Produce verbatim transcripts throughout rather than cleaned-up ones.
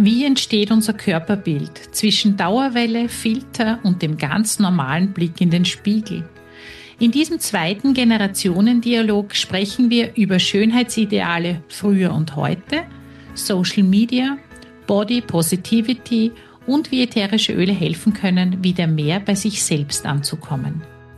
Wie entsteht unser Körperbild zwischen Dauerwelle, Filter und dem ganz normalen Blick in den Spiegel? In diesem zweiten Generationendialog sprechen wir über Schönheitsideale früher und heute, Social Media, Body Positivity und wie ätherische Öle helfen können, wieder mehr bei sich selbst anzukommen.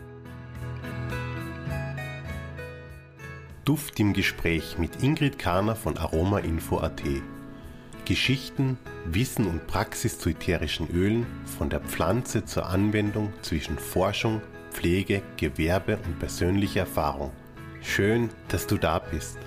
Duft im Gespräch mit Ingrid Kahner von aromainfo punkt at. Geschichten, Wissen und Praxis zu ätherischen Ölen, von der Pflanze zur Anwendung zwischen Forschung, Pflege, Gewerbe und persönlicher Erfahrung. Schön, dass du da bist.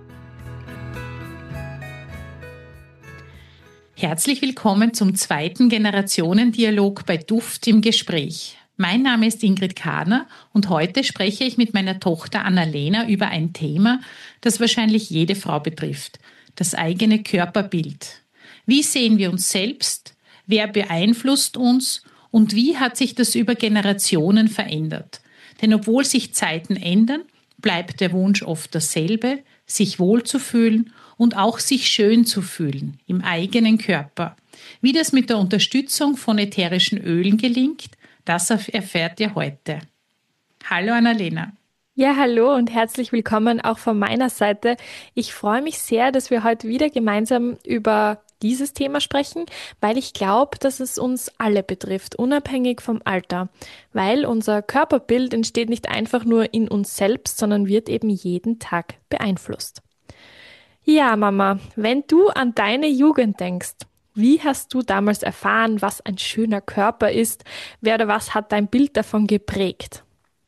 Herzlich willkommen zum zweiten Generationendialog bei Duft im Gespräch. Mein Name ist Ingrid Kahner und heute spreche ich mit meiner Tochter Annalena über ein Thema, das wahrscheinlich jede Frau betrifft: das eigene Körperbild. Wie sehen wir uns selbst? Wer beeinflusst uns? Und wie hat sich das über Generationen verändert? Denn obwohl sich Zeiten ändern, bleibt der Wunsch oft derselbe, sich wohlzufühlen und auch sich schön zu fühlen im eigenen Körper. Wie das mit der Unterstützung von ätherischen Ölen gelingt, das erfährt ihr heute. Hallo Annalena. Ja, hallo und herzlich willkommen auch von meiner Seite. Ich freue mich sehr, dass wir heute wieder gemeinsam über dieses Thema sprechen, weil ich glaube, dass es uns alle betrifft, unabhängig vom Alter. Weil unser Körperbild entsteht nicht einfach nur in uns selbst, sondern wird eben jeden Tag beeinflusst. Ja, Mama, wenn du an deine Jugend denkst, wie hast du damals erfahren, was ein schöner Körper ist? Wer oder was hat dein Bild davon geprägt?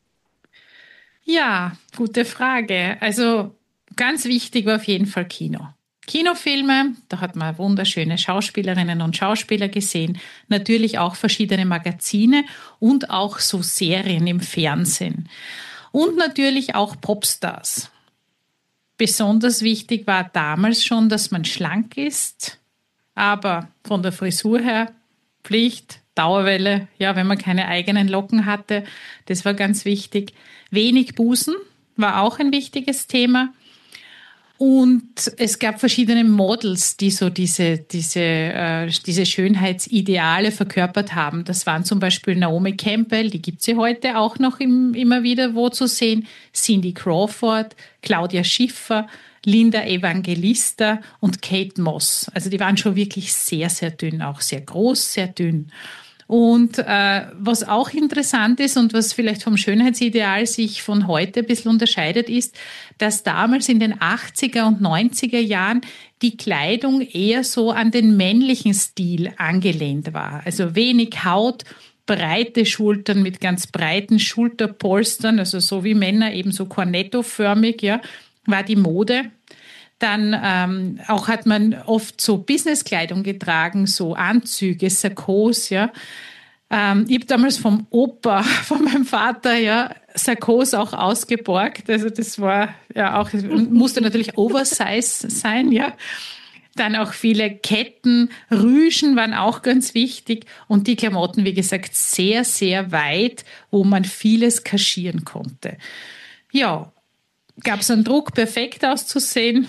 Ja, gute Frage. Also ganz wichtig war auf jeden Fall Kino. Kinofilme, da hat man wunderschöne Schauspielerinnen und Schauspieler gesehen, natürlich auch verschiedene Magazine und auch so Serien im Fernsehen. Und natürlich auch Popstars. Besonders wichtig war damals schon, dass man schlank ist, aber von der Frisur her Pflicht, Dauerwelle, ja, wenn man keine eigenen Locken hatte, das war ganz wichtig. Wenig Busen war auch ein wichtiges Thema. Und es gab verschiedene Models, die so diese, diese, äh, diese Schönheitsideale verkörpert haben. Das waren zum Beispiel Naomi Campbell, die gibt es ja heute auch noch im, immer wieder wo zu sehen, Cindy Crawford, Claudia Schiffer, Linda Evangelista und Kate Moss. Also die waren schon wirklich sehr, sehr dünn, auch sehr groß, sehr dünn. Und äh, was auch interessant ist und was vielleicht vom Schönheitsideal sich von heute ein bisschen unterscheidet, ist, dass damals in den achtziger und neunziger Jahren die Kleidung eher so an den männlichen Stil angelehnt war. Also wenig Haut, breite Schultern mit ganz breiten Schulterpolstern, also so wie Männer, eben so Cornetto-förmig, ja, war die Mode. Dann ähm, auch hat man oft so Businesskleidung getragen, so Anzüge, Sakkos, ja. Ähm, ich habe damals vom Opa, von meinem Vater, ja, Sakkos auch ausgeborgt. Also das war ja auch, musste natürlich Oversize sein, ja. Dann auch viele Ketten, Rüschen waren auch ganz wichtig und die Klamotten, wie gesagt, sehr, sehr weit, wo man vieles kaschieren konnte. Ja, gab es einen Druck, perfekt auszusehen?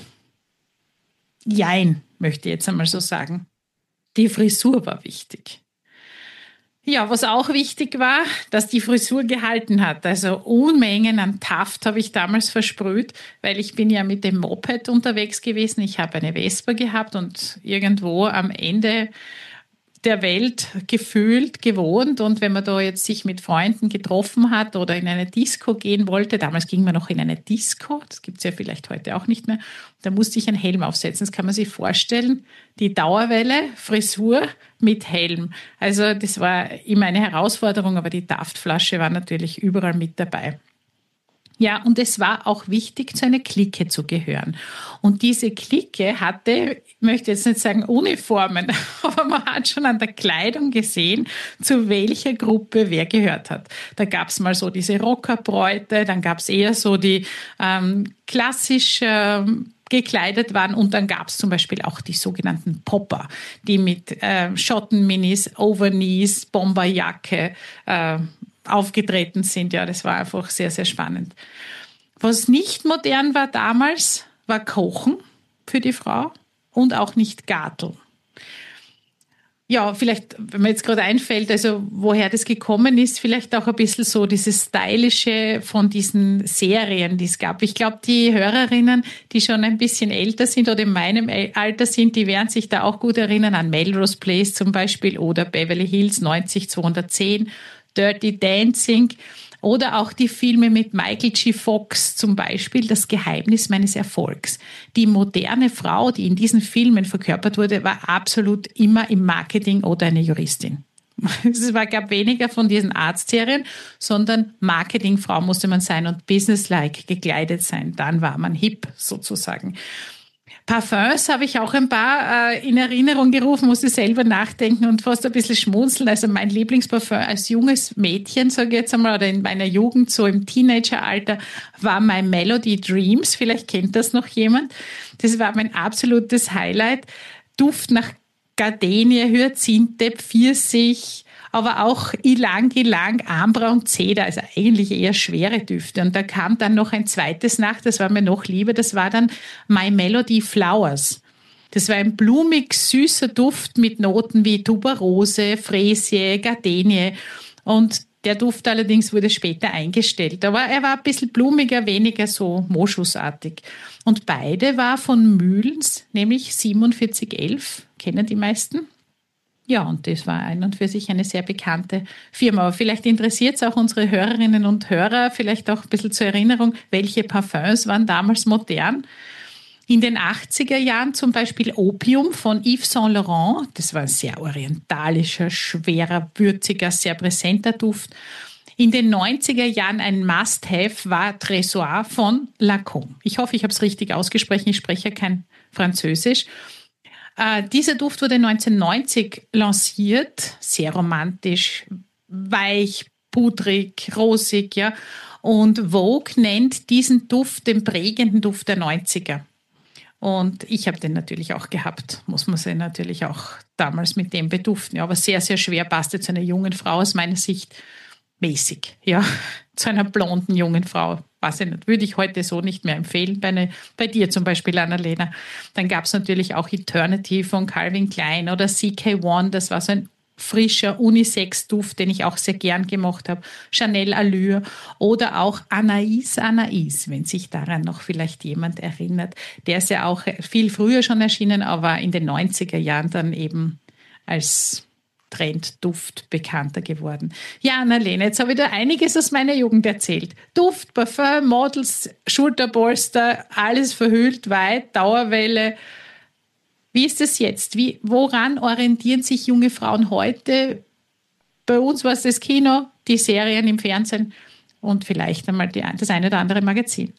Jein, möchte ich jetzt einmal so sagen. Die Frisur war wichtig. Ja, was auch wichtig war, dass die Frisur gehalten hat. Also Unmengen an Taft habe ich damals versprüht, weil ich bin ja mit dem Moped unterwegs gewesen. Ich habe eine Vespa gehabt und irgendwo am Ende der Welt gefühlt, gewohnt. Und wenn man da jetzt sich mit Freunden getroffen hat oder in eine Disco gehen wollte, damals ging man noch in eine Disco, das gibt es ja vielleicht heute auch nicht mehr, da musste ich einen Helm aufsetzen. Das kann man sich vorstellen, die Dauerwelle, Frisur mit Helm. Also das war immer eine Herausforderung, aber die Taftflasche war natürlich überall mit dabei. Ja, und es war auch wichtig, zu einer Clique zu gehören. Und diese Clique hatte, ich möchte jetzt nicht sagen Uniformen, aber man hat schon an der Kleidung gesehen, zu welcher Gruppe wer gehört hat. Da gab es mal so diese Rockerbräute, dann gab es eher so die ähm, klassisch ähm, gekleidet waren und dann gab es zum Beispiel auch die sogenannten Popper, die mit äh, Schottenminis, Overknees, Bomberjacke, äh, aufgetreten sind. Ja, das war einfach sehr, sehr spannend. Was nicht modern war damals, war Kochen für die Frau und auch nicht Garteln. Ja, vielleicht, wenn mir jetzt gerade einfällt, also woher das gekommen ist, vielleicht auch ein bisschen so dieses Stylische von diesen Serien, die es gab. Ich glaube, die Hörerinnen, die schon ein bisschen älter sind oder in meinem Alter sind, die werden sich da auch gut erinnern an Melrose Place zum Beispiel oder Beverly Hills neunzig zweihundertzehn, Dirty Dancing. Oder auch die Filme mit Michael J. Fox zum Beispiel, Das Geheimnis meines Erfolgs. Die moderne Frau, die in diesen Filmen verkörpert wurde, war absolut immer im Marketing oder eine Juristin. Es war, gab weniger von diesen Arztserien, sondern Marketingfrau musste man sein und businesslike gekleidet sein. Dann war man hip sozusagen. Parfums habe ich auch ein paar äh, in Erinnerung gerufen, musste selber nachdenken und fast ein bisschen schmunzeln. Also mein Lieblingsparfum als junges Mädchen, sage ich jetzt einmal, oder in meiner Jugend, so im Teenageralter, war My Melody Dreams. Vielleicht kennt das noch jemand. Das war mein absolutes Highlight. Duft nach Gardenie, Hyazinthe, Pfirsich, aber auch Ylang Ylang, Ambra und Zeder, also eigentlich eher schwere Düfte. Und da kam dann noch ein zweites nach, das war mir noch lieber, das war dann My Melody Flowers. Das war ein blumig süßer Duft mit Noten wie Tuberose, Freesie, Gardenie. Und der Duft allerdings wurde später eingestellt. Aber er war ein bisschen blumiger, weniger so moschusartig. Und beide war von Mühlens, nämlich siebenundvierzig elf, kennen die meisten. Ja, und das war ein und für sich eine sehr bekannte Firma. Aber vielleicht interessiert es auch unsere Hörerinnen und Hörer, vielleicht auch ein bisschen zur Erinnerung, welche Parfums waren damals modern. In den achtziger Jahren zum Beispiel Opium von Yves Saint Laurent. Das war ein sehr orientalischer, schwerer, würziger, sehr präsenter Duft. In den neunziger Jahren ein Must-Have war Tresor von Lancôme. Ich hoffe, ich habe es richtig ausgesprochen. Ich spreche ja kein Französisch. Äh, dieser Duft wurde neunzehnhundertneunzig lanciert, sehr romantisch, weich, pudrig, rosig, ja. Und Vogue nennt diesen Duft den prägenden Duft der neunziger. Und ich habe den natürlich auch gehabt, muss man sich natürlich auch damals mit dem beduften. Ja, aber sehr, sehr schwer, passte zu einer jungen Frau aus meiner Sicht mäßig, ja, zu einer blonden jungen Frau. Weiß ich nicht, würde ich heute so nicht mehr empfehlen, bei, eine, bei dir zum Beispiel, Annalena. Dann gab es natürlich auch Eternity von Calvin Klein oder C K eins, das war so ein frischer Unisex-Duft, den ich auch sehr gern gemacht habe. Chanel Allure oder auch Anaïs Anaïs, wenn sich daran noch vielleicht jemand erinnert. Der ist ja auch viel früher schon erschienen, aber in den neunziger Jahren dann eben als Trendduft bekannter geworden. Ja, Annalena, jetzt habe ich da einiges aus meiner Jugend erzählt. Duft, Parfum, Models, Schulterpolster, alles verhüllt, weit, Dauerwelle. Wie ist es jetzt? Wie, woran orientieren sich junge Frauen heute? Bei uns war es das Kino, die Serien im Fernsehen und vielleicht einmal die, das eine oder andere Magazin.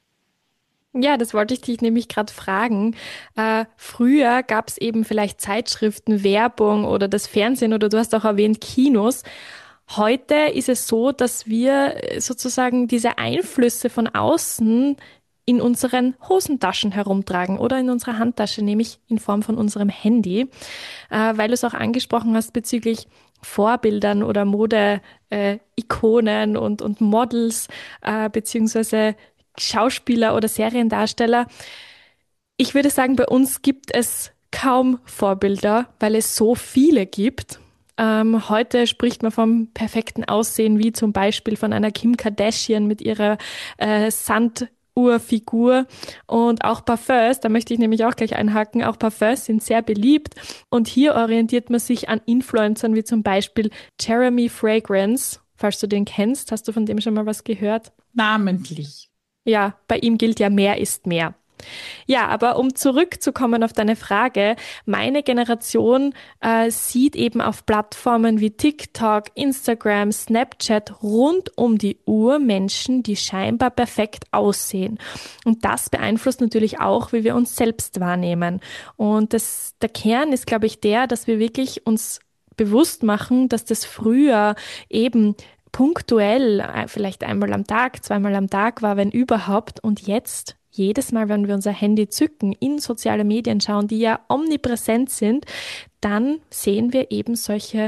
Ja, das wollte ich dich nämlich gerade fragen. Äh, früher gab es eben vielleicht Zeitschriften, Werbung oder das Fernsehen oder du hast auch erwähnt Kinos. Heute ist es so, dass wir sozusagen diese Einflüsse von außen in unseren Hosentaschen herumtragen oder in unserer Handtasche, nämlich in Form von unserem Handy, äh, weil du es auch angesprochen hast bezüglich Vorbildern oder Mode-Ikonen äh, und, und Models äh, beziehungsweise Schauspieler oder Seriendarsteller. Ich würde sagen, bei uns gibt es kaum Vorbilder, weil es so viele gibt. Ähm, heute spricht man vom perfekten Aussehen, wie zum Beispiel von einer Kim Kardashian mit ihrer äh, Sanduhrfigur und auch Parfums, da möchte ich nämlich auch gleich einhaken, auch Parfums sind sehr beliebt und hier orientiert man sich an Influencern wie zum Beispiel Jeremy Fragrance. Falls du den kennst, hast du von dem schon mal was gehört? Namentlich. Ja, bei ihm gilt ja, mehr ist mehr. Ja, aber um zurückzukommen auf deine Frage, meine Generation äh, sieht eben auf Plattformen wie TikTok, Instagram, Snapchat rund um die Uhr Menschen, die scheinbar perfekt aussehen. Und das beeinflusst natürlich auch, wie wir uns selbst wahrnehmen. Und das, der Kern ist, glaube ich, der, dass wir wirklich uns bewusst machen, dass das früher eben punktuell, vielleicht einmal am Tag, zweimal am Tag war, wenn überhaupt. Und jetzt, jedes Mal, wenn wir unser Handy zücken, in soziale Medien schauen, die ja omnipräsent sind, dann sehen wir eben solche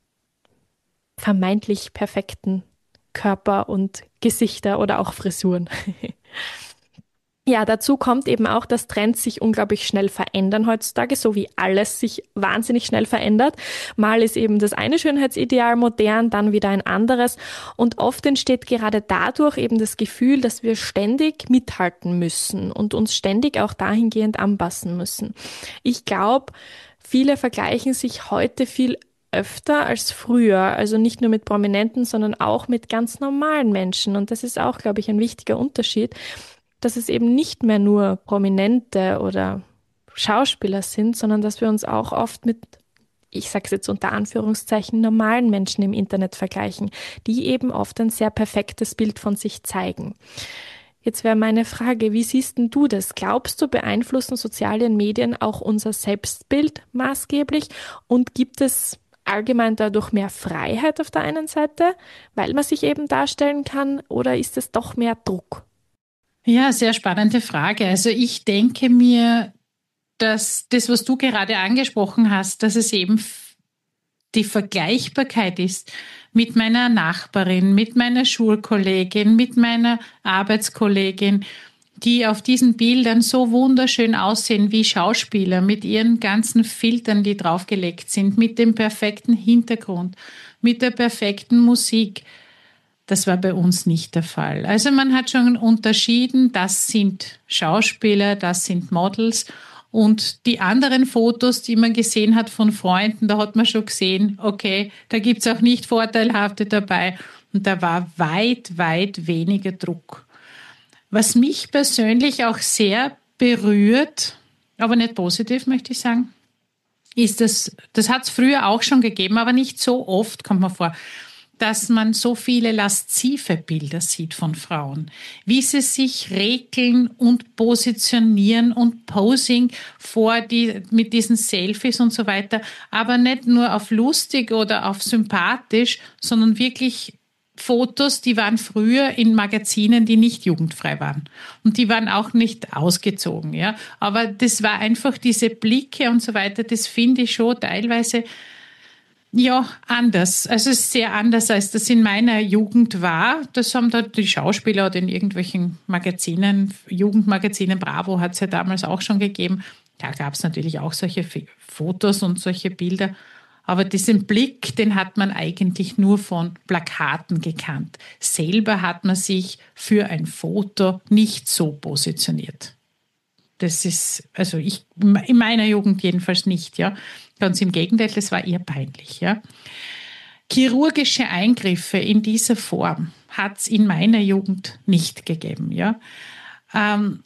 vermeintlich perfekten Körper und Gesichter oder auch Frisuren. Ja, dazu kommt eben auch, dass Trends sich unglaublich schnell verändern heutzutage, so wie alles sich wahnsinnig schnell verändert. Mal ist eben das eine Schönheitsideal modern, dann wieder ein anderes. Und oft entsteht gerade dadurch eben das Gefühl, dass wir ständig mithalten müssen und uns ständig auch dahingehend anpassen müssen. Ich glaube, viele vergleichen sich heute viel öfter als früher, also nicht nur mit Prominenten, sondern auch mit ganz normalen Menschen. Und das ist auch, glaube ich, ein wichtiger Unterschied, dass es eben nicht mehr nur Prominente oder Schauspieler sind, sondern dass wir uns auch oft mit, ich sage es jetzt unter Anführungszeichen, normalen Menschen im Internet vergleichen, die eben oft ein sehr perfektes Bild von sich zeigen. Jetzt wäre meine Frage, wie siehst denn du das? Glaubst du, beeinflussen soziale Medien auch unser Selbstbild maßgeblich? Und gibt es allgemein dadurch mehr Freiheit auf der einen Seite, weil man sich eben darstellen kann, oder ist es doch mehr Druck? Ja, sehr spannende Frage. Also ich denke mir, dass das, was du gerade angesprochen hast, dass es eben die Vergleichbarkeit ist mit meiner Nachbarin, mit meiner Schulkollegin, mit meiner Arbeitskollegin, die auf diesen Bildern so wunderschön aussehen wie Schauspieler mit ihren ganzen Filtern, die draufgelegt sind, mit dem perfekten Hintergrund, mit der perfekten Musik. Das war bei uns nicht der Fall. Also man hat schon unterschieden, das sind Schauspieler, das sind Models. Und die anderen Fotos, die man gesehen hat von Freunden, da hat man schon gesehen, okay, da gibt's auch nicht Vorteilhafte dabei. Und da war weit, weit weniger Druck. Was mich persönlich auch sehr berührt, aber nicht positiv, möchte ich sagen, ist das, das hat's früher auch schon gegeben, aber nicht so oft, kommt mir vor, dass man so viele laszive Bilder sieht von Frauen, wie sie sich regeln und positionieren und Posing vor die, mit diesen Selfies und so weiter, aber nicht nur auf lustig oder auf sympathisch, sondern wirklich Fotos, die waren früher in Magazinen, die nicht jugendfrei waren. Und die waren auch nicht ausgezogen, ja. Aber das war einfach diese Blicke und so weiter, das finde ich schon teilweise ja, anders. Also es ist sehr anders, als das in meiner Jugend war. Das haben da die Schauspieler oder in irgendwelchen Magazinen, Jugendmagazinen, Bravo hat es ja damals auch schon gegeben. Da gab es natürlich auch solche Fotos und solche Bilder. Aber diesen Blick, den hat man eigentlich nur von Plakaten gekannt. Selber hat man sich für ein Foto nicht so positioniert. Das ist, also ich, in meiner Jugend jedenfalls nicht, ja. Ganz im Gegenteil, das war eher peinlich, ja. Chirurgische Eingriffe in dieser Form hat es in meiner Jugend nicht gegeben, ja. Ähm,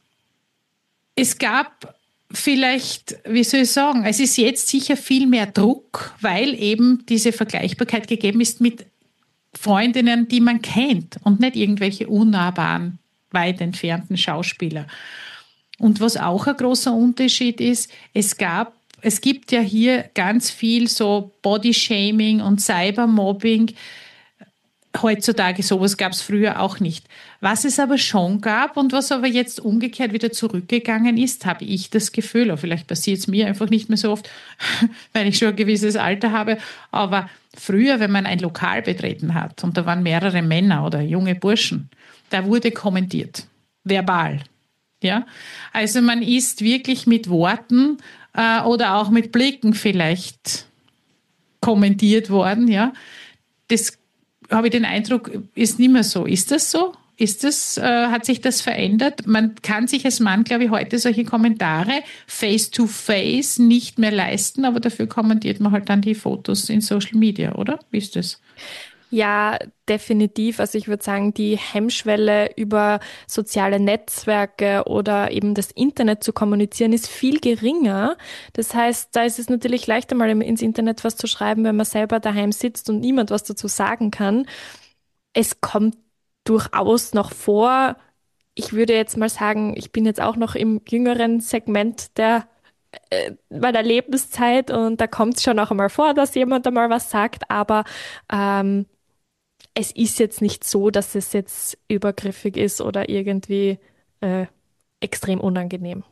es gab vielleicht, wie soll ich sagen, es ist jetzt sicher viel mehr Druck, weil eben diese Vergleichbarkeit gegeben ist mit Freundinnen, die man kennt und nicht irgendwelche unnahbaren, weit entfernten Schauspieler. Und was auch ein großer Unterschied ist, es gab, es gibt ja hier ganz viel so Bodyshaming und Cybermobbing. Heutzutage, sowas gab es früher auch nicht. Was es aber schon gab und was aber jetzt umgekehrt wieder zurückgegangen ist, habe ich das Gefühl, oder vielleicht passiert es mir einfach nicht mehr so oft, weil ich schon ein gewisses Alter habe, aber früher, wenn man ein Lokal betreten hat und da waren mehrere Männer oder junge Burschen, da wurde kommentiert, verbal. Ja, also man ist wirklich mit Worten äh, oder auch mit Blicken vielleicht kommentiert worden. Ja, das habe ich den Eindruck, ist nicht mehr so. Ist das so? Ist das, äh, hat sich das verändert? Man kann sich als Mann, glaube ich, heute solche Kommentare face to face nicht mehr leisten, aber dafür kommentiert man halt dann die Fotos in Social Media, oder? Wie ist das? Ja, definitiv. Also ich würde sagen, die Hemmschwelle über soziale Netzwerke oder eben das Internet zu kommunizieren ist viel geringer. Das heißt, da ist es natürlich leichter, mal ins Internet was zu schreiben, wenn man selber daheim sitzt und niemand was dazu sagen kann. Es kommt durchaus noch vor. Ich würde jetzt mal sagen, ich bin jetzt auch noch im jüngeren Segment der äh, meiner Lebenszeit und da kommt es schon auch einmal vor, dass jemand einmal was sagt, aber ähm, es ist jetzt nicht so, dass es jetzt übergriffig ist oder irgendwie äh, extrem unangenehm.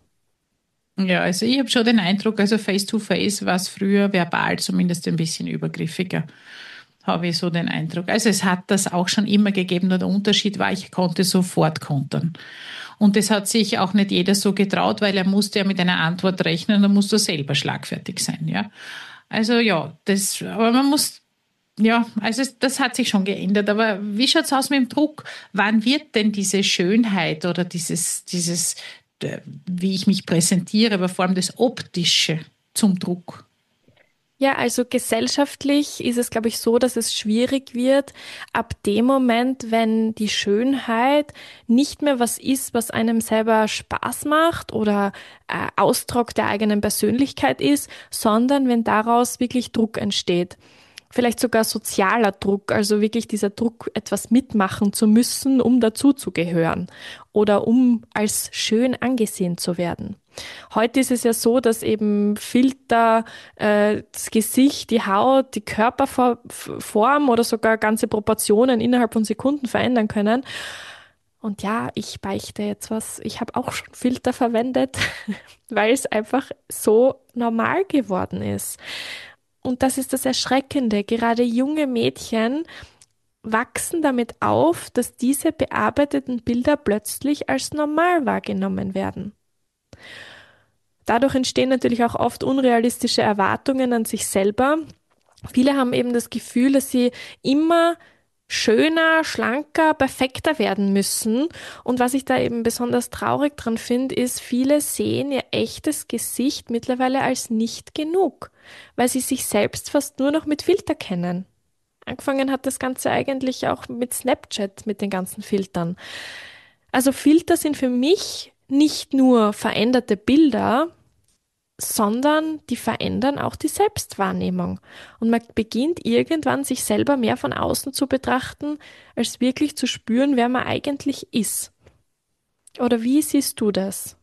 Ja, also ich habe schon den Eindruck, also face-to-face war es früher verbal zumindest ein bisschen übergriffiger, habe ich so den Eindruck. Also es hat das auch schon immer gegeben, nur der Unterschied war, ich konnte sofort kontern. Und das hat sich auch nicht jeder so getraut, weil er musste ja mit einer Antwort rechnen, dann musst du selber schlagfertig sein, ja. Also ja, das, aber man muss, ja, also das hat sich schon geändert. Aber wie schaut's aus mit dem Druck? Wann wird denn diese Schönheit oder dieses, dieses, wie ich mich präsentiere, aber vor allem das Optische zum Druck? Ja, also gesellschaftlich ist es, glaube ich, so, dass es schwierig wird, ab dem Moment, wenn die Schönheit nicht mehr was ist, was einem selber Spaß macht oder äh, Ausdruck der eigenen Persönlichkeit ist, sondern wenn daraus wirklich Druck entsteht. Vielleicht sogar sozialer Druck, also wirklich dieser Druck, etwas mitmachen zu müssen, um dazuzugehören oder um als schön angesehen zu werden. Heute ist es ja so, dass eben Filter äh, das Gesicht, die Haut, die Körperform oder sogar ganze Proportionen innerhalb von Sekunden verändern können. Und ja, ich beichte jetzt was. Ich habe auch schon Filter verwendet, weil es einfach so normal geworden ist. Und das ist das Erschreckende. Gerade junge Mädchen wachsen damit auf, dass diese bearbeiteten Bilder plötzlich als normal wahrgenommen werden. Dadurch entstehen natürlich auch oft unrealistische Erwartungen an sich selber. Viele haben eben das Gefühl, dass sie immer schöner, schlanker, perfekter werden müssen. Und was ich da eben besonders traurig dran finde, ist, viele sehen ihr echtes Gesicht mittlerweile als nicht genug, weil sie sich selbst fast nur noch mit Filter kennen. Angefangen hat das Ganze eigentlich auch mit Snapchat, mit den ganzen Filtern. Also Filter sind für mich nicht nur veränderte Bilder, sondern die verändern auch die Selbstwahrnehmung. Und man beginnt irgendwann, sich selber mehr von außen zu betrachten, als wirklich zu spüren, wer man eigentlich ist. Oder wie siehst du das?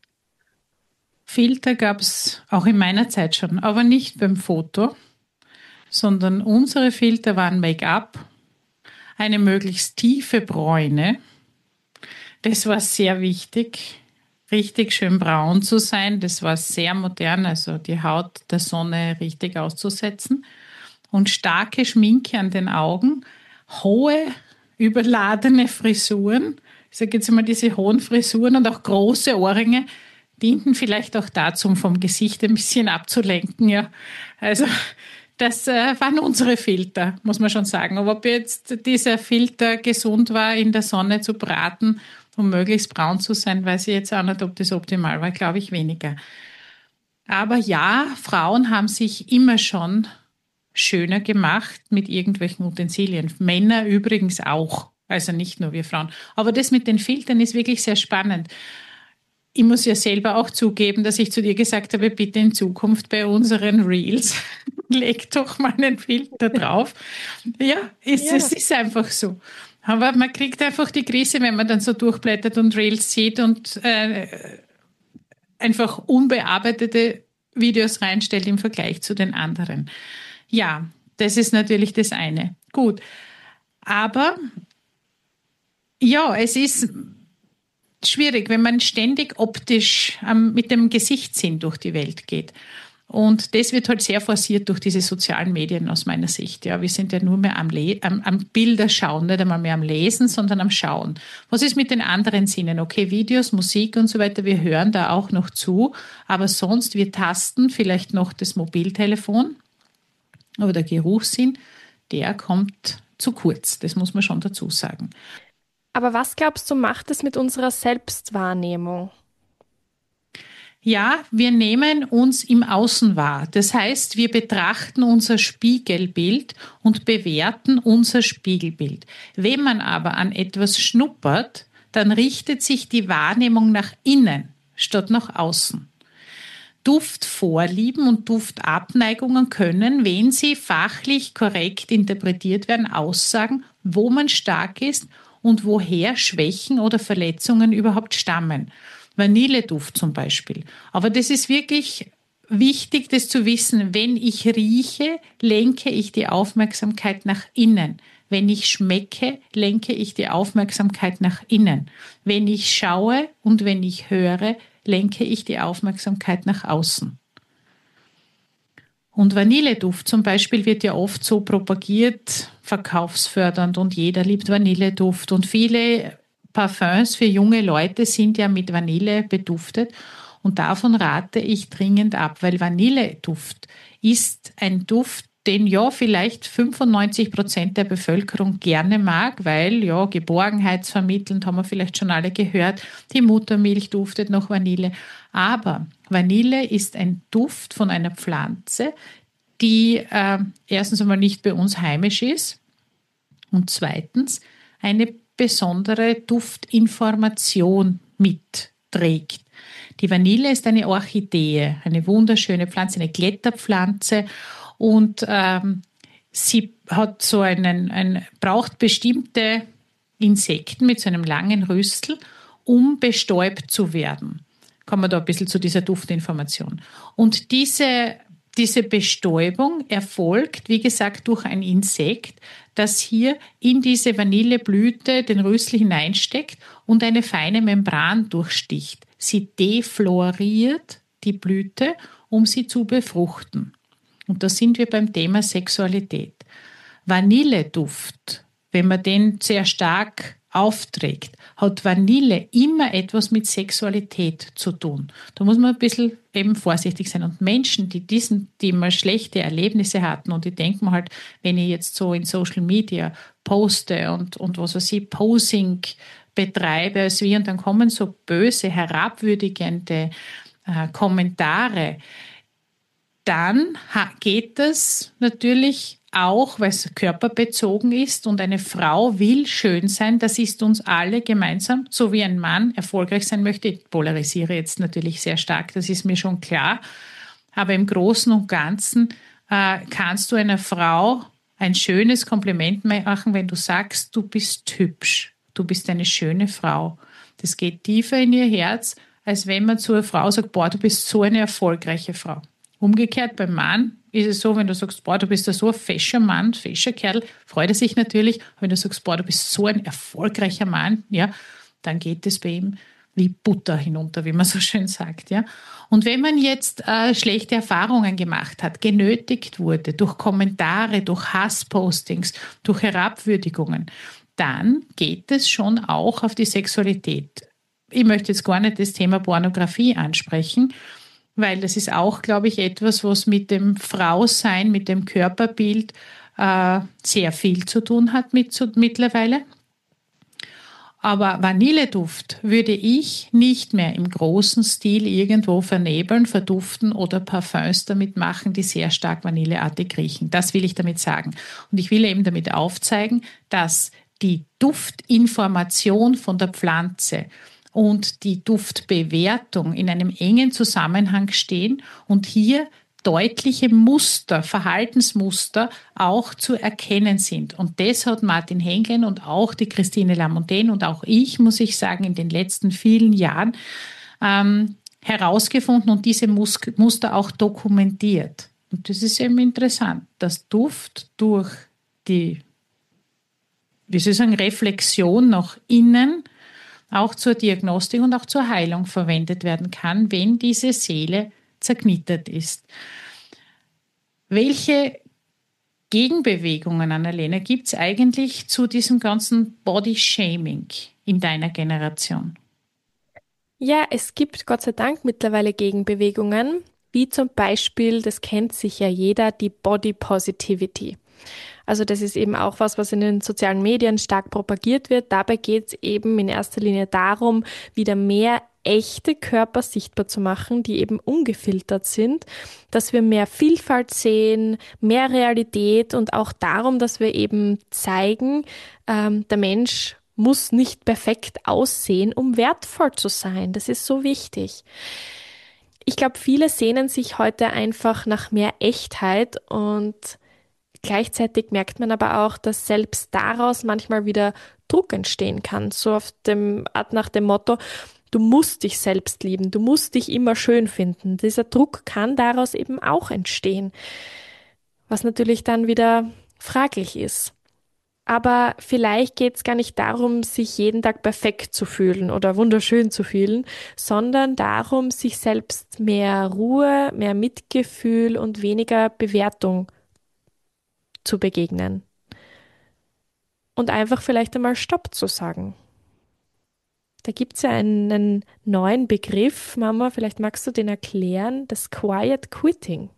Filter gab es auch in meiner Zeit schon, aber nicht beim Foto, sondern unsere Filter waren Make-up, eine möglichst tiefe Bräune. Das war sehr wichtig. Richtig schön braun zu sein, das war sehr modern, also die Haut der Sonne richtig auszusetzen. Und starke Schminke an den Augen, hohe, überladene Frisuren, ich sage jetzt mal diese hohen Frisuren und auch große Ohrringe, dienten vielleicht auch dazu, um vom Gesicht ein bisschen abzulenken. Ja. Also das äh, waren unsere Filter, muss man schon sagen. Aber ob jetzt dieser Filter gesund war, in der Sonne zu braten, um möglichst braun zu sein, weiß ich jetzt auch nicht, ob das optimal war, glaube ich weniger. Aber ja, Frauen haben sich immer schon schöner gemacht mit irgendwelchen Utensilien. Männer übrigens auch, also nicht nur wir Frauen. Aber das mit den Filtern ist wirklich sehr spannend. Ich muss ja selber auch zugeben, dass ich zu dir gesagt habe, bitte in Zukunft bei unseren Reels, leg doch mal einen Filter drauf. Ja, ist, ja. Es ist einfach so. Aber man kriegt einfach die Krise, wenn man dann so durchblättert und Reels sieht und äh, einfach unbearbeitete Videos reinstellt im Vergleich zu den anderen. Ja, das ist natürlich das eine. Gut. Aber ja, es ist schwierig, wenn man ständig optisch ähm, mit dem Gesichtssinn durch die Welt geht. Und das wird halt sehr forciert durch diese sozialen Medien aus meiner Sicht. Ja, wir sind ja nur mehr am, Le- am, am Bilder schauen, nicht einmal mehr am Lesen, sondern am Schauen. Was ist mit den anderen Sinnen? Okay, Videos, Musik und so weiter, wir hören da auch noch zu, aber sonst, wir tasten vielleicht noch das Mobiltelefon, aber der Geruchssinn, der kommt zu kurz. Das muss man schon dazu sagen. Aber was glaubst du, macht es mit unserer Selbstwahrnehmung? Ja, wir nehmen uns im Außen wahr. Das heißt, wir betrachten unser Spiegelbild und bewerten unser Spiegelbild. Wenn man aber an etwas schnuppert, dann richtet sich die Wahrnehmung nach innen statt nach außen. Duftvorlieben und Duftabneigungen können, wenn sie fachlich korrekt interpretiert werden, aussagen, wo man stark ist und woher Schwächen oder Verletzungen überhaupt stammen. Vanilleduft zum Beispiel. Aber das ist wirklich wichtig, das zu wissen. Wenn ich rieche, lenke ich die Aufmerksamkeit nach innen. Wenn ich schmecke, lenke ich die Aufmerksamkeit nach innen. Wenn ich schaue und wenn ich höre, lenke ich die Aufmerksamkeit nach außen. Und Vanilleduft zum Beispiel wird ja oft so propagiert, verkaufsfördernd und jeder liebt Vanilleduft und viele Parfums für junge Leute sind ja mit Vanille beduftet und davon rate ich dringend ab, weil Vanilleduft ist ein Duft, den ja vielleicht fünfundneunzig Prozent der Bevölkerung gerne mag, weil ja geborgenheitsvermittelnd, haben wir vielleicht schon alle gehört, die Muttermilch duftet nach Vanille. Aber Vanille ist ein Duft von einer Pflanze, die äh, erstens einmal nicht bei uns heimisch ist und zweitens eine besondere Duftinformation mitträgt. Die Vanille ist eine Orchidee, eine wunderschöne Pflanze, eine Kletterpflanze und ähm, sie hat so einen, ein, braucht bestimmte Insekten mit so einem langen Rüssel, um bestäubt zu werden. Kommen wir da ein bisschen zu dieser Duftinformation. Und diese, diese Bestäubung erfolgt, wie gesagt, durch ein Insekt, das hier in diese Vanilleblüte den Rüssel hineinsteckt und eine feine Membran durchsticht. Sie defloriert die Blüte, um sie zu befruchten. Und da sind wir beim Thema Sexualität. Vanilleduft, wenn man den sehr stark aufträgt, hat Vanille immer etwas mit Sexualität zu tun. Da muss man ein bisschen eben vorsichtig sein. Und Menschen, die diesen, die mal schlechte Erlebnisse hatten und die denken halt, wenn ich jetzt so in Social Media poste und, und was weiß ich, Posing betreibe als wir und dann kommen so böse, herabwürdigende äh, Kommentare, dann geht das natürlich auch, weil es körperbezogen ist und eine Frau will schön sein, das ist uns alle gemeinsam, so wie ein Mann erfolgreich sein möchte. Ich polarisiere jetzt natürlich sehr stark, das ist mir schon klar, aber im Großen und Ganzen äh, kannst du einer Frau ein schönes Kompliment machen, wenn du sagst, du bist hübsch, du bist eine schöne Frau. Das geht tiefer in ihr Herz, als wenn man zu einer Frau sagt, boah, du bist so eine erfolgreiche Frau. Umgekehrt beim Mann ist es so, wenn du sagst, boah, du bist so ein fescher Mann, fescher Kerl, freut er sich natürlich. Wenn du sagst, boah, du bist so ein erfolgreicher Mann, ja, dann geht es bei ihm wie Butter hinunter, wie man so schön sagt, ja. Und wenn man jetzt äh, schlechte Erfahrungen gemacht hat, genötigt wurde durch Kommentare, durch Hasspostings, durch Herabwürdigungen, dann geht es schon auch auf die Sexualität. Ich möchte jetzt gar nicht das Thema Pornografie ansprechen, weil das ist auch, glaube ich, etwas, was mit dem Frausein, mit dem Körperbild äh, sehr viel zu tun hat mit, zu, mittlerweile. Aber Vanilleduft würde ich nicht mehr im großen Stil irgendwo vernebeln, verduften oder Parfums damit machen, die sehr stark vanilleartig riechen. Das will ich damit sagen. Und ich will eben damit aufzeigen, dass die Duftinformation von der Pflanze und die Duftbewertung in einem engen Zusammenhang stehen und hier deutliche Muster, Verhaltensmuster auch zu erkennen sind. Und das hat Martin Henglen und auch die Christine Lamontaine und auch ich, muss ich sagen, in den letzten vielen Jahren ähm, herausgefunden und diese Mus- Muster auch dokumentiert. Und das ist eben interessant, dass Duft durch die, wie soll ich sagen, Reflexion nach innen auch zur Diagnostik und auch zur Heilung verwendet werden kann, wenn diese Seele zerknittert ist. Welche Gegenbewegungen, Annalena, gibt es eigentlich zu diesem ganzen Body-Shaming in deiner Generation? Ja, es gibt Gott sei Dank mittlerweile Gegenbewegungen, wie zum Beispiel, das kennt sicher jeder, die Body Positivity. Also das ist eben auch was, was in den sozialen Medien stark propagiert wird. Dabei geht es eben in erster Linie darum, wieder mehr echte Körper sichtbar zu machen, die eben ungefiltert sind, dass wir mehr Vielfalt sehen, mehr Realität und auch darum, dass wir eben zeigen, ähm, der Mensch muss nicht perfekt aussehen, um wertvoll zu sein. Das ist so wichtig. Ich glaube, viele sehnen sich heute einfach nach mehr Echtheit und gleichzeitig merkt man aber auch, dass selbst daraus manchmal wieder Druck entstehen kann. So auf dem Art nach dem Motto, du musst dich selbst lieben, du musst dich immer schön finden. Dieser Druck kann daraus eben auch entstehen, was natürlich dann wieder fraglich ist. Aber vielleicht geht es gar nicht darum, sich jeden Tag perfekt zu fühlen oder wunderschön zu fühlen, sondern darum, sich selbst mehr Ruhe, mehr Mitgefühl und weniger Bewertung zu begegnen. Und einfach vielleicht einmal Stopp zu sagen. Da gibt es ja einen neuen Begriff. Mama, vielleicht magst du den erklären, das Quiet Quitting.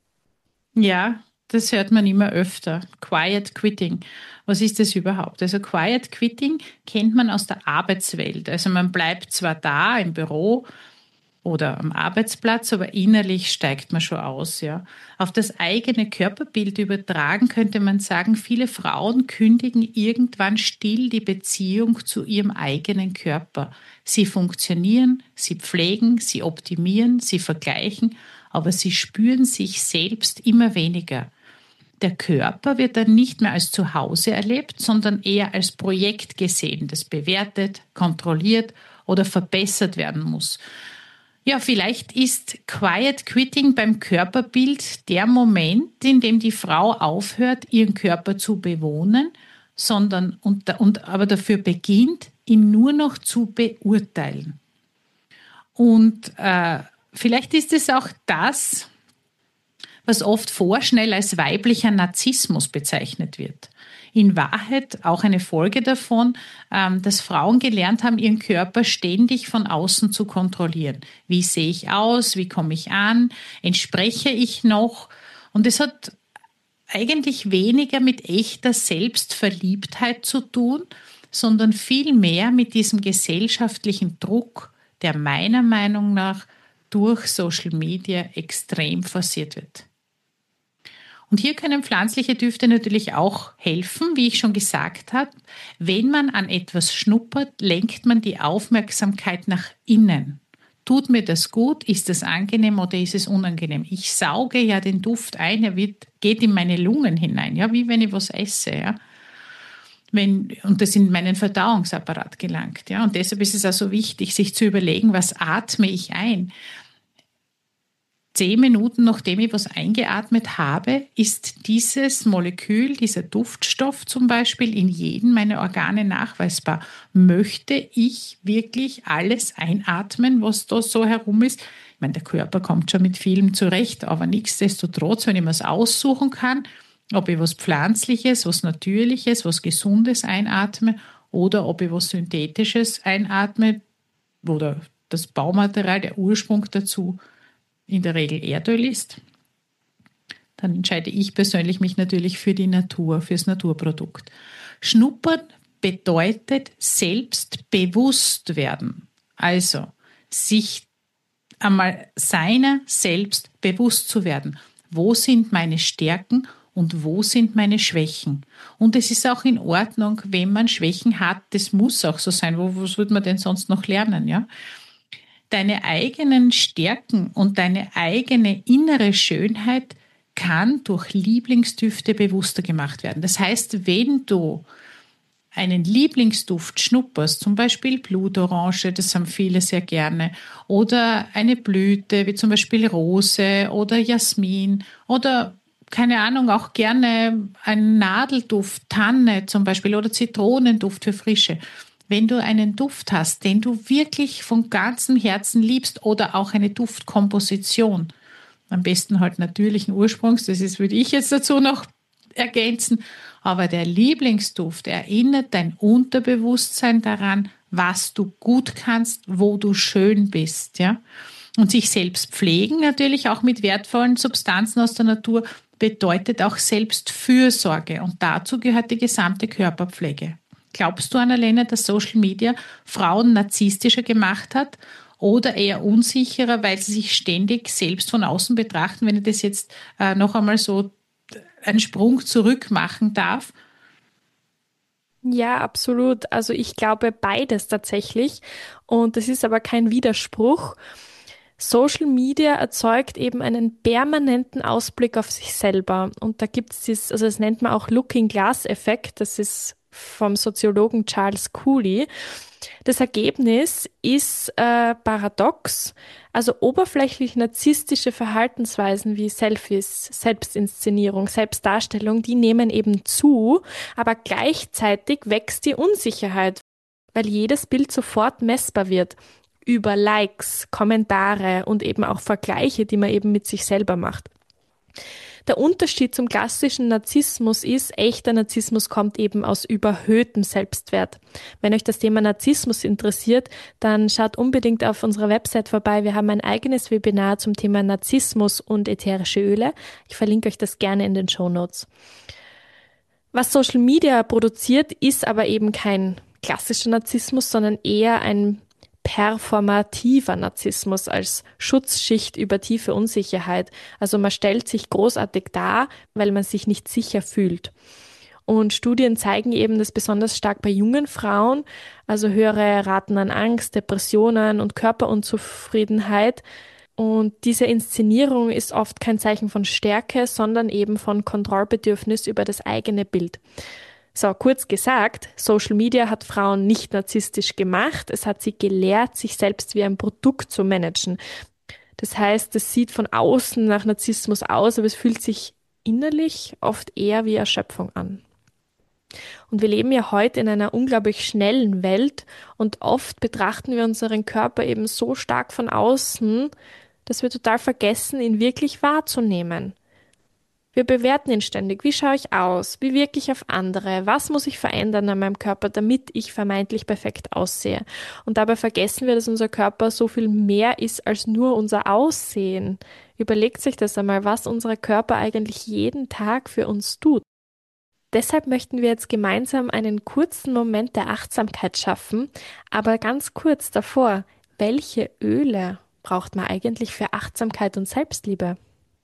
Ja, das hört man immer öfter. Quiet Quitting. Was ist das überhaupt? Also Quiet Quitting kennt man aus der Arbeitswelt. Also man bleibt zwar da im Büro oder am Arbeitsplatz, aber innerlich steigt man schon aus, ja. Auf das eigene Körperbild übertragen könnte man sagen, viele Frauen kündigen irgendwann still die Beziehung zu ihrem eigenen Körper. Sie funktionieren, sie pflegen, sie optimieren, sie vergleichen, aber sie spüren sich selbst immer weniger. Der Körper wird dann nicht mehr als Zuhause erlebt, sondern eher als Projekt gesehen, das bewertet, kontrolliert oder verbessert werden muss. Ja, vielleicht ist Quiet Quitting beim Körperbild der Moment, in dem die Frau aufhört, ihren Körper zu bewohnen, sondern und, und aber dafür beginnt, ihn nur noch zu beurteilen. Und äh, vielleicht ist es auch das, was oft vorschnell als weiblicher Narzissmus bezeichnet wird. In Wahrheit auch eine Folge davon, dass Frauen gelernt haben, ihren Körper ständig von außen zu kontrollieren. Wie sehe ich aus? Wie komme ich an? Entspreche ich noch? Und es hat eigentlich weniger mit echter Selbstverliebtheit zu tun, sondern vielmehr mit diesem gesellschaftlichen Druck, der meiner Meinung nach durch Social Media extrem forciert wird. Und hier können pflanzliche Düfte natürlich auch helfen, wie ich schon gesagt habe. Wenn man an etwas schnuppert, lenkt man die Aufmerksamkeit nach innen. Tut mir das gut? Ist das angenehm oder ist es unangenehm? Ich sauge ja den Duft ein, er wird, geht in meine Lungen hinein, ja, wie wenn ich was esse, ja. Wenn, und das in meinen Verdauungsapparat gelangt, ja. Und deshalb ist es auch so wichtig, sich zu überlegen, was atme ich ein? Zehn Minuten, nachdem ich was eingeatmet habe, ist dieses Molekül, dieser Duftstoff zum Beispiel in jedem meiner Organe nachweisbar. Möchte ich wirklich alles einatmen, was da so herum ist? Ich meine, der Körper kommt schon mit vielem zurecht, aber nichtsdestotrotz, wenn ich mir es aussuchen kann, ob ich was Pflanzliches, was Natürliches, was Gesundes einatme oder ob ich was Synthetisches einatme oder das Baumaterial, der Ursprung dazu in der Regel Erdöl ist, dann entscheide ich persönlich mich natürlich für die Natur, fürs Naturprodukt. Schnuppern bedeutet selbstbewusst werden. Also sich einmal seiner selbst bewusst zu werden. Wo sind meine Stärken und wo sind meine Schwächen? Und es ist auch in Ordnung, wenn man Schwächen hat. Das muss auch so sein. Wo, was würde man denn sonst noch lernen, ja? Deine eigenen Stärken und deine eigene innere Schönheit kann durch Lieblingsdüfte bewusster gemacht werden. Das heißt, wenn du einen Lieblingsduft schnupperst, zum Beispiel Blutorange, das haben viele sehr gerne, oder eine Blüte, wie zum Beispiel Rose oder Jasmin oder keine Ahnung, auch gerne einen Nadelduft, Tanne zum Beispiel oder Zitronenduft für Frische. Wenn du einen Duft hast, den du wirklich von ganzem Herzen liebst oder auch eine Duftkomposition, am besten halt natürlichen Ursprungs, das ist, würde ich jetzt dazu noch ergänzen, aber der Lieblingsduft erinnert dein Unterbewusstsein daran, was du gut kannst, wo du schön bist, ja. Und sich selbst pflegen, natürlich auch mit wertvollen Substanzen aus der Natur, bedeutet auch Selbstfürsorge und dazu gehört die gesamte Körperpflege. Glaubst du, Annalena, dass Social Media Frauen narzisstischer gemacht hat oder eher unsicherer, weil sie sich ständig selbst von außen betrachten, wenn ich das jetzt äh, noch einmal so einen Sprung zurück machen darf? Ja, absolut. Also ich glaube beides tatsächlich. Und das ist aber kein Widerspruch. Social Media erzeugt eben einen permanenten Ausblick auf sich selber. Und da gibt es dieses, also das nennt man auch Looking-Glass-Effekt. Das ist vom Soziologen Charles Cooley. Das Ergebnis ist äh, paradox. Also oberflächlich narzisstische Verhaltensweisen wie Selfies, Selbstinszenierung, Selbstdarstellung, die nehmen eben zu, aber gleichzeitig wächst die Unsicherheit, weil jedes Bild sofort messbar wird über Likes, Kommentare und eben auch Vergleiche, die man eben mit sich selber macht. Der Unterschied zum klassischen Narzissmus ist, echter Narzissmus kommt eben aus überhöhtem Selbstwert. Wenn euch das Thema Narzissmus interessiert, dann schaut unbedingt auf unserer Website vorbei. Wir haben ein eigenes Webinar zum Thema Narzissmus und ätherische Öle. Ich verlinke euch das gerne in den Shownotes. Was Social Media produziert, ist aber eben kein klassischer Narzissmus, sondern eher ein performativer Narzissmus als Schutzschicht über tiefe Unsicherheit. Also man stellt sich großartig dar, weil man sich nicht sicher fühlt. Und Studien zeigen eben das besonders stark bei jungen Frauen, also höhere Raten an Angst, Depressionen und Körperunzufriedenheit. Und diese Inszenierung ist oft kein Zeichen von Stärke, sondern eben von Kontrollbedürfnis über das eigene Bild. So, kurz gesagt, Social Media hat Frauen nicht narzisstisch gemacht, es hat sie gelehrt, sich selbst wie ein Produkt zu managen. Das heißt, es sieht von außen nach Narzissmus aus, aber es fühlt sich innerlich oft eher wie Erschöpfung an. Und wir leben ja heute in einer unglaublich schnellen Welt und oft betrachten wir unseren Körper eben so stark von außen, dass wir total vergessen, ihn wirklich wahrzunehmen. Wir bewerten ihn ständig. Wie schaue ich aus? Wie wirke ich auf andere? Was muss ich verändern an meinem Körper, damit ich vermeintlich perfekt aussehe? Und dabei vergessen wir, dass unser Körper so viel mehr ist als nur unser Aussehen. Überlegt sich das einmal, was unser Körper eigentlich jeden Tag für uns tut. Deshalb möchten wir jetzt gemeinsam einen kurzen Moment der Achtsamkeit schaffen. Aber ganz kurz davor, welche Öle braucht man eigentlich für Achtsamkeit und Selbstliebe?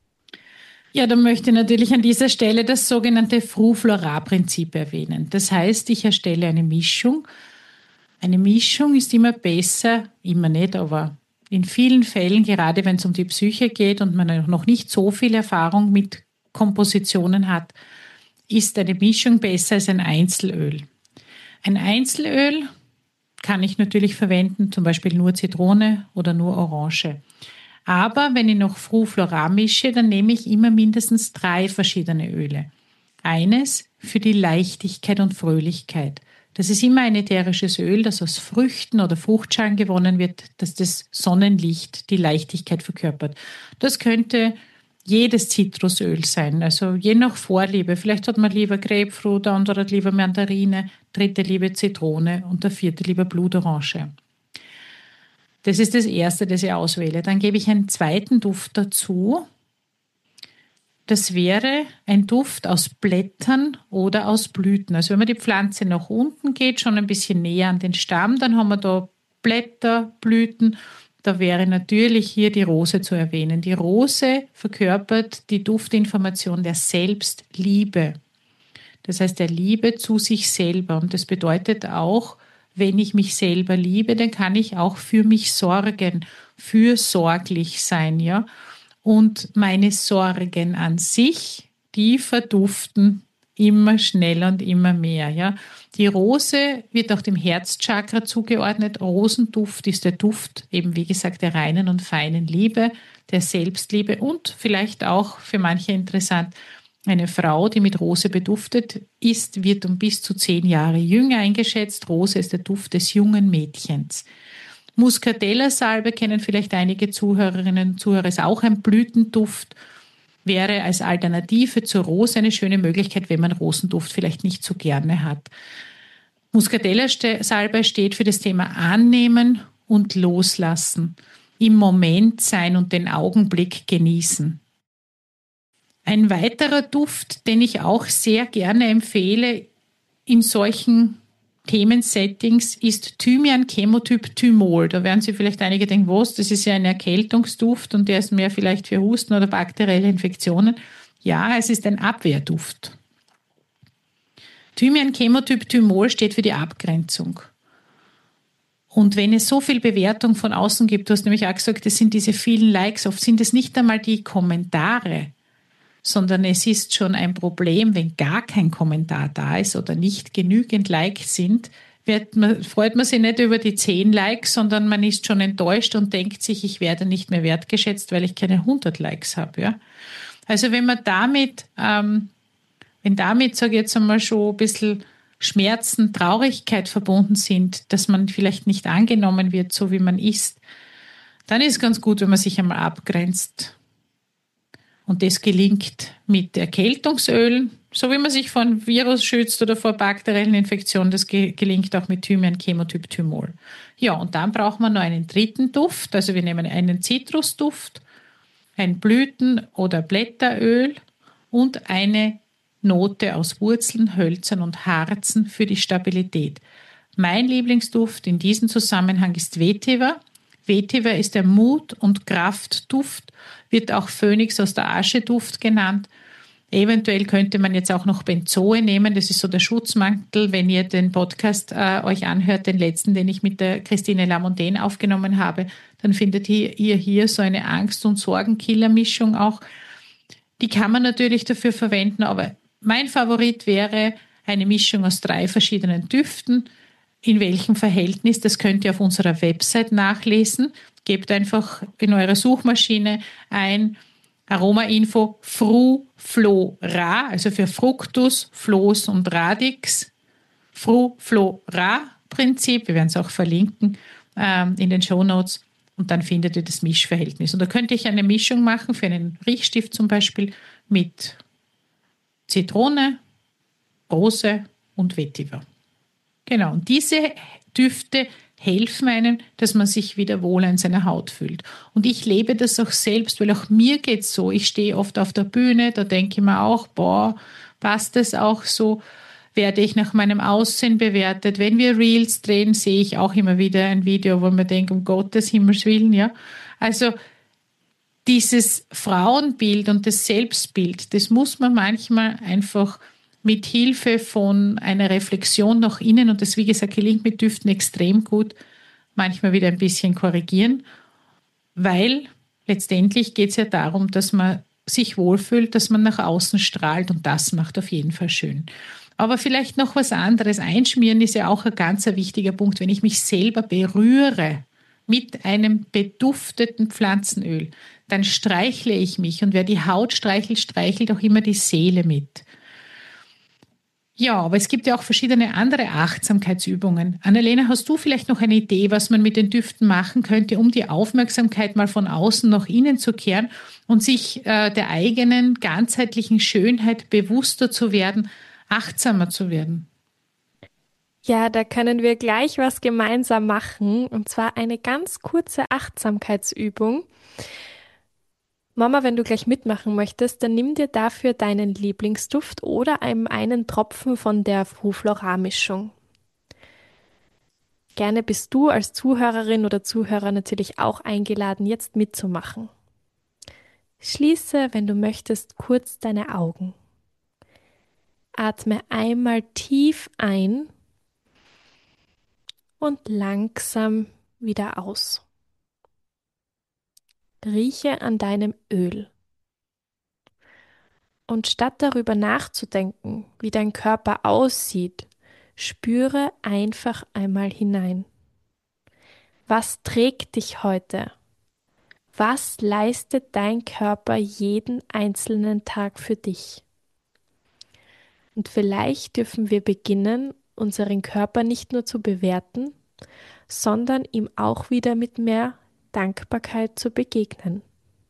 Ja, dann möchte ich natürlich an dieser Stelle das sogenannte Früh-Florar-Prinzip erwähnen. Das heißt, ich erstelle eine Mischung. Eine Mischung ist immer besser, immer nicht, aber in vielen Fällen, gerade wenn es um die Psyche geht und man noch nicht so viel Erfahrung mit Kompositionen hat, ist eine Mischung besser als ein Einzelöl. Ein Einzelöl kann ich natürlich verwenden, zum Beispiel nur Zitrone oder nur Orange. Aber wenn ich noch Früh-Florar mische, dann nehme ich immer mindestens drei verschiedene Öle. Eines für die Leichtigkeit und Fröhlichkeit. Das ist immer ein ätherisches Öl, das aus Früchten oder Fruchtschalen gewonnen wird, dass das Sonnenlicht die Leichtigkeit verkörpert. Das könnte jedes Zitrusöl sein, also je nach Vorliebe. Vielleicht hat man lieber Grapefruit, der andere hat lieber Mandarine, dritte lieber Zitrone und der vierte lieber Blutorange. Das ist das erste, das ich auswähle. Dann gebe ich einen zweiten Duft dazu. Das wäre ein Duft aus Blättern oder aus Blüten. Also wenn man die Pflanze nach unten geht, schon ein bisschen näher an den Stamm, dann haben wir da Blätter, Blüten. Da wäre natürlich hier die Rose zu erwähnen. Die Rose verkörpert die Duftinformation der Selbstliebe. Das heißt, der Liebe zu sich selber. Und das bedeutet auch, wenn ich mich selber liebe, dann kann ich auch für mich sorgen, fürsorglich sein, ja. Und meine Sorgen an sich, die verduften immer schneller und immer mehr, ja. Die Rose wird auch dem Herzchakra zugeordnet. Rosenduft ist der Duft, eben wie gesagt, der reinen und feinen Liebe, der Selbstliebe und vielleicht auch für manche interessant, eine Frau, die mit Rose beduftet ist, wird um bis zu zehn Jahre jünger eingeschätzt. Rose ist der Duft des jungen Mädchens. Muscatella-Salbe kennen vielleicht einige Zuhörerinnen und Zuhörer, ist auch ein Blütenduft, wäre als Alternative zur Rose eine schöne Möglichkeit, wenn man Rosenduft vielleicht nicht so gerne hat. Muscatella-Salbe steht für das Thema Annehmen und Loslassen, im Moment sein und den Augenblick genießen. Ein weiterer Duft, den ich auch sehr gerne empfehle in solchen Themensettings, ist Thymian Chemotyp Thymol. Da werden Sie vielleicht einige denken, was, das ist ja ein Erkältungsduft und der ist mehr vielleicht für Husten oder bakterielle Infektionen. Ja, es ist ein Abwehrduft. Thymian Chemotyp Thymol steht für die Abgrenzung. Und wenn es so viel Bewertung von außen gibt, du hast nämlich auch gesagt, das sind diese vielen Likes, oft sind es nicht einmal die Kommentare, sondern es ist schon ein Problem, wenn gar kein Kommentar da ist oder nicht genügend Likes sind, wird man, freut man sich nicht über die zehn Likes, sondern man ist schon enttäuscht und denkt sich, ich werde nicht mehr wertgeschätzt, weil ich keine hundert Likes habe. Ja? Also wenn man damit, ähm, wenn damit, sage ich jetzt einmal, schon ein bisschen Schmerzen, Traurigkeit verbunden sind, dass man vielleicht nicht angenommen wird, so wie man ist, dann ist es ganz gut, wenn man sich einmal abgrenzt Und das gelingt mit Erkältungsölen, so wie man sich vor einem Virus schützt oder vor bakteriellen Infektionen. Das ge- gelingt auch mit Thymian, Chemotyp Thymol. Ja, und dann braucht man noch einen dritten Duft. Also wir nehmen einen Zitrusduft, ein Blüten- oder Blätteröl und eine Note aus Wurzeln, Hölzern und Harzen für die Stabilität. Mein Lieblingsduft in diesem Zusammenhang ist Vetiver. Vetiver ist der Mut- und Kraftduft, wird auch Phönix aus der Asche Duft genannt. Eventuell könnte man jetzt auch noch Benzoe nehmen, das ist so der Schutzmantel, wenn ihr den Podcast äh, euch anhört, den letzten, den ich mit der Christine Lamontaine aufgenommen habe, dann findet ihr hier so eine Angst- und Sorgenkiller-Mischung auch. Die kann man natürlich dafür verwenden, aber mein Favorit wäre eine Mischung aus drei verschiedenen Düften. In welchem Verhältnis, das könnt ihr auf unserer Website nachlesen. Gebt einfach in eure Suchmaschine ein Aromainfo Fru, Flo, Ra, also für Fructus, Floß und Radix. Fru, Flo, Ra Prinzip, wir werden es auch verlinken ähm, in den Shownotes. Und dann findet ihr das Mischverhältnis. Und da könnte ich eine Mischung machen für einen Riechstift zum Beispiel mit Zitrone, Rose und Vetiver. Genau, und diese Düfte helfen einem, dass man sich wieder wohl in seiner Haut fühlt. Und ich lebe das auch selbst, weil auch mir geht es so. Ich stehe oft auf der Bühne, da denke ich mir auch, boah, passt das auch so? Werde ich nach meinem Aussehen bewertet? Wenn wir Reels drehen, sehe ich auch immer wieder ein Video, wo man denkt, um Gottes Himmels Willen, ja. Also dieses Frauenbild und das Selbstbild, das muss man manchmal einfach mit Hilfe von einer Reflexion nach innen, und das, wie gesagt, gelingt mit Düften extrem gut, manchmal wieder ein bisschen korrigieren, weil letztendlich geht es ja darum, dass man sich wohlfühlt, dass man nach außen strahlt, und das macht auf jeden Fall schön. Aber vielleicht noch was anderes. Einschmieren ist ja auch ein ganz wichtiger Punkt. Wenn ich mich selber berühre mit einem bedufteten Pflanzenöl, dann streichle ich mich, und wer die Haut streichelt, streichelt auch immer die Seele mit. Ja, aber es gibt ja auch verschiedene andere Achtsamkeitsübungen. Annalena, hast du vielleicht noch eine Idee, was man mit den Düften machen könnte, um die Aufmerksamkeit mal von außen nach innen zu kehren und sich äh, der eigenen ganzheitlichen Schönheit bewusster zu werden, achtsamer zu werden? Ja, da können wir gleich was gemeinsam machen, und zwar eine ganz kurze Achtsamkeitsübung. Mama, wenn du gleich mitmachen möchtest, dann nimm dir dafür deinen Lieblingsduft oder einen, einen Tropfen von der Fru Florar-Mischung. Gerne bist du als Zuhörerin oder Zuhörer natürlich auch eingeladen, jetzt mitzumachen. Schließe, wenn du möchtest, kurz deine Augen. Atme einmal tief ein und langsam wieder aus. Rieche an deinem Öl. Und statt darüber nachzudenken, wie dein Körper aussieht, spüre einfach einmal hinein. Was trägt dich heute? Was leistet dein Körper jeden einzelnen Tag für dich? Und vielleicht dürfen wir beginnen, unseren Körper nicht nur zu bewerten, sondern ihm auch wieder mit mehr Dankbarkeit zu begegnen.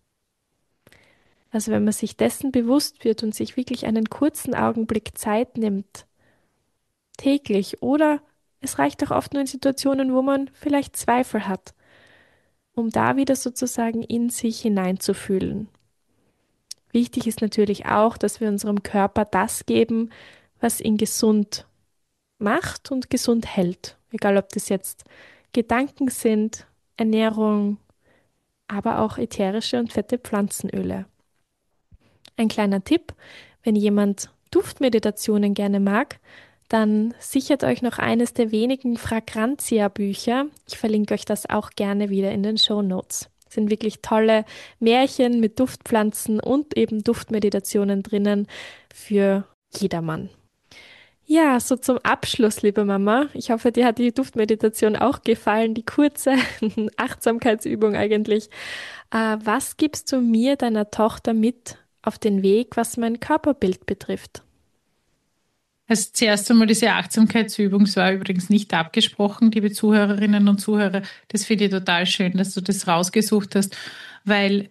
Also wenn man sich dessen bewusst wird und sich wirklich einen kurzen Augenblick Zeit nimmt, täglich, oder es reicht auch oft nur in Situationen, wo man vielleicht Zweifel hat, um da wieder sozusagen in sich hineinzufühlen. Wichtig ist natürlich auch, dass wir unserem Körper das geben, was ihn gesund macht und gesund hält. Egal, ob das jetzt Gedanken sind, Ernährung, aber auch ätherische und fette Pflanzenöle. Ein kleiner Tipp, wenn jemand Duftmeditationen gerne mag, dann sichert euch noch eines der wenigen Fragrantia-Bücher. Ich verlinke euch das auch gerne wieder in den Shownotes. Es sind wirklich tolle Märchen mit Duftpflanzen und eben Duftmeditationen drinnen für jedermann. Ja, so zum Abschluss, liebe Mama. Ich hoffe, dir hat die Duftmeditation auch gefallen, die kurze Achtsamkeitsübung eigentlich. Äh, was gibst du mir, deiner Tochter, mit auf den Weg, was mein Körperbild betrifft? Also zuerst einmal diese Achtsamkeitsübung, es war übrigens nicht abgesprochen, liebe Zuhörerinnen und Zuhörer. Das finde ich total schön, dass du das rausgesucht hast, weil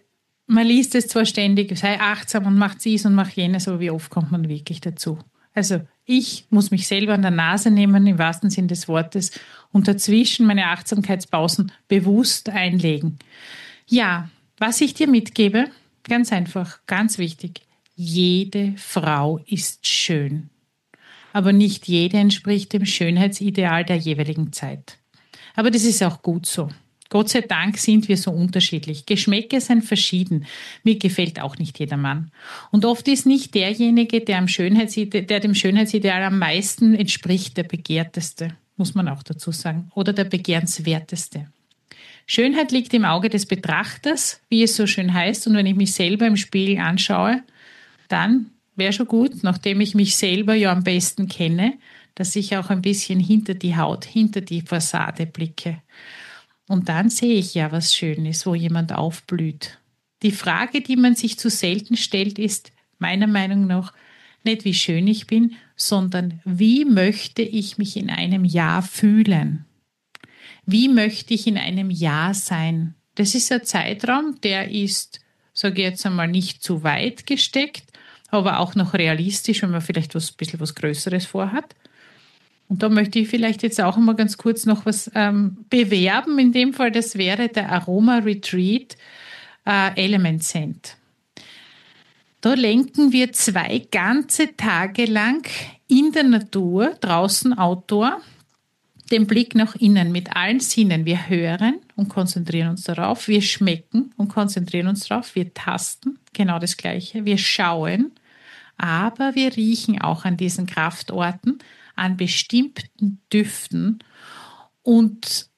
man liest es zwar ständig, sei achtsam und macht dies und macht jenes, aber wie oft kommt man wirklich dazu? Also ich muss mich selber an der Nase nehmen, im wahrsten Sinn des Wortes, und dazwischen meine Achtsamkeitspausen bewusst einlegen. Ja, was ich dir mitgebe, ganz einfach, ganz wichtig, jede Frau ist schön. Aber nicht jede entspricht dem Schönheitsideal der jeweiligen Zeit. Aber das ist auch gut so. Gott sei Dank sind wir so unterschiedlich. Geschmäcker sind verschieden. Mir gefällt auch nicht jeder Mann. Und oft ist nicht derjenige, der, am Schönheitside- der dem Schönheitsideal am meisten entspricht, der begehrteste, muss man auch dazu sagen, oder der begehrenswerteste. Schönheit liegt im Auge des Betrachters, wie es so schön heißt. Und wenn ich mich selber im Spiegel anschaue, dann wäre schon gut, nachdem ich mich selber ja am besten kenne, dass ich auch ein bisschen hinter die Haut, hinter die Fassade blicke. Und dann sehe ich ja, was schön ist, wo jemand aufblüht. Die Frage, die man sich zu selten stellt, ist meiner Meinung nach nicht, wie schön ich bin, sondern wie möchte ich mich in einem Jahr fühlen? Wie möchte ich in einem Jahr sein? Das ist ein Zeitraum, der ist, sage ich jetzt einmal, nicht zu weit gesteckt, aber auch noch realistisch, wenn man vielleicht was, ein bisschen was Größeres vorhat. Und da möchte ich vielleicht jetzt auch mal ganz kurz noch was ähm, bewerben. In dem Fall, das wäre der Aroma Retreat äh, Element Scent. Da lenken wir zwei ganze Tage lang in der Natur, draußen Outdoor, den Blick nach innen mit allen Sinnen. Wir hören und konzentrieren uns darauf. Wir schmecken und konzentrieren uns darauf. Wir tasten, genau das Gleiche. Wir schauen, aber wir riechen auch an diesen Kraftorten, an bestimmten Düften. Und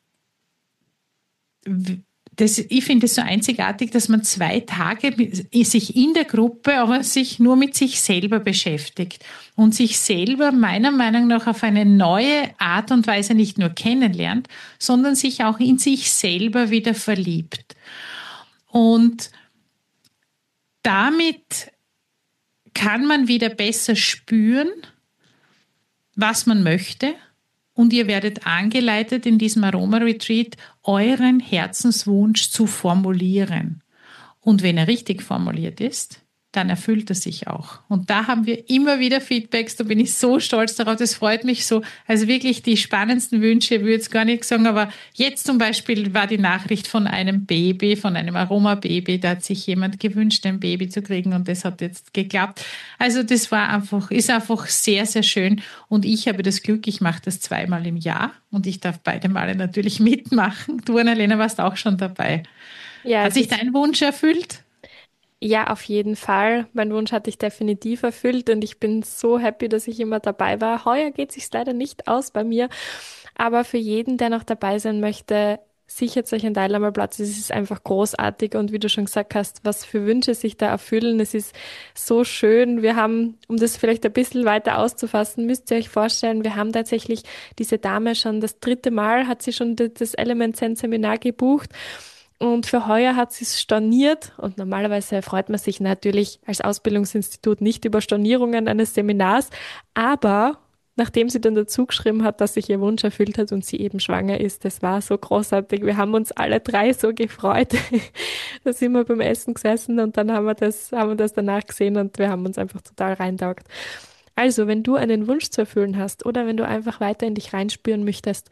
das, ich finde es so einzigartig, dass man zwei Tage sich in der Gruppe, aber sich nur mit sich selber beschäftigt und sich selber meiner Meinung nach auf eine neue Art und Weise nicht nur kennenlernt, sondern sich auch in sich selber wieder verliebt. Und damit kann man wieder besser spüren, was man möchte, und ihr werdet angeleitet, in diesem Aroma-Retreat euren Herzenswunsch zu formulieren. Und wenn er richtig formuliert ist, dann erfüllt er sich auch. Und da haben wir immer wieder Feedbacks, da bin ich so stolz darauf, das freut mich so. Also wirklich die spannendsten Wünsche, ich würde jetzt gar nicht sagen, aber jetzt zum Beispiel war die Nachricht von einem Baby, von einem Aroma-Baby, da hat sich jemand gewünscht, ein Baby zu kriegen, und das hat jetzt geklappt. Also das war einfach, ist einfach sehr, sehr schön, und ich habe das Glück, ich mache das zweimal im Jahr und ich darf beide Male natürlich mitmachen. Du, Annalena, warst auch schon dabei. Ja, hat sich dein Wunsch erfüllt? Ja, auf jeden Fall. Mein Wunsch hatte ich definitiv erfüllt und ich bin so happy, dass ich immer dabei war. Heuer geht sich's leider nicht aus bei mir, aber für jeden, der noch dabei sein möchte, sichert euch einen Teilnehmerplatz. Es ist einfach großartig, und wie du schon gesagt hast, was für Wünsche sich da erfüllen. Es ist so schön. Wir haben, um das vielleicht ein bisschen weiter auszufassen, müsst ihr euch vorstellen, wir haben tatsächlich diese Dame schon das dritte Mal, hat sie schon das Element Scent Seminar gebucht. Und für heuer hat sie es storniert, und normalerweise freut man sich natürlich als Ausbildungsinstitut nicht über Stornierungen eines Seminars, aber nachdem sie dann dazu geschrieben hat, dass sich ihr Wunsch erfüllt hat und sie eben schwanger ist, das war so großartig. Wir haben uns alle drei so gefreut. Da sind wir beim Essen gesessen und dann haben wir das, haben wir das danach gesehen und wir haben uns einfach total reintaugt. Also, wenn du einen Wunsch zu erfüllen hast oder wenn du einfach weiter in dich reinspüren möchtest,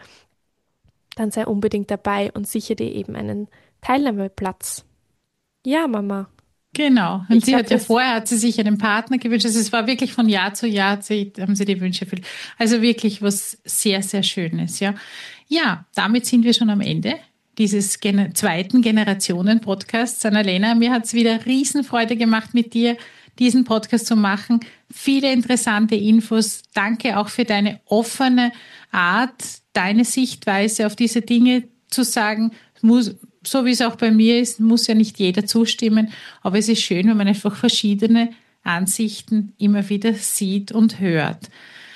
dann sei unbedingt dabei und sichere dir eben einen Teilnahmeplatz. Ja, Mama. Genau. Und Ich sie hab hat ja das- vorher hat sie sich einen Partner gewünscht. Also es war wirklich von Jahr zu Jahr hat sie, haben sie die Wünsche erfüllt. Also wirklich was sehr, sehr Schönes, ja. Ja, damit sind wir schon am Ende dieses Gen- zweiten Generationen-Podcasts. Annalena, mir hat es wieder Riesenfreude gemacht, mit dir diesen Podcast zu machen. Viele interessante Infos. Danke auch für deine offene Art, deine Sichtweise auf diese Dinge zu sagen. Muss, so wie es auch bei mir ist, muss ja nicht jeder zustimmen, aber es ist schön, wenn man einfach verschiedene Ansichten immer wieder sieht und hört.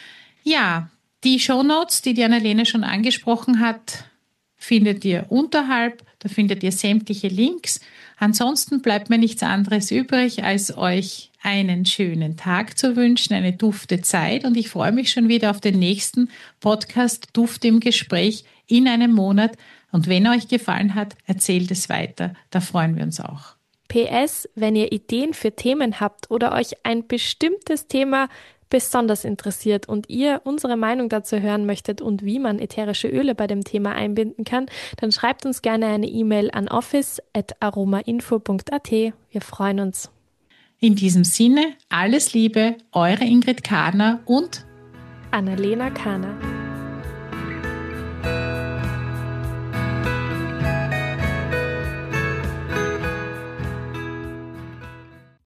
Ja, die Shownotes, die die Annalena schon angesprochen hat, findet ihr unterhalb, da findet ihr sämtliche Links. Ansonsten bleibt mir nichts anderes übrig, als euch einen schönen Tag zu wünschen, eine dufte Zeit, und ich freue mich schon wieder auf den nächsten Podcast Duft im Gespräch in einem Monat. Und wenn er euch gefallen hat, erzählt es weiter, da freuen wir uns auch. P S, wenn ihr Ideen für Themen habt oder euch ein bestimmtes Thema besonders interessiert und ihr unsere Meinung dazu hören möchtet und wie man ätherische Öle bei dem Thema einbinden kann, dann schreibt uns gerne eine E-Mail an office at aromainfo punkt a t. Wir freuen uns. In diesem Sinne, alles Liebe, eure Ingrid Kahner und Annalena Kahner.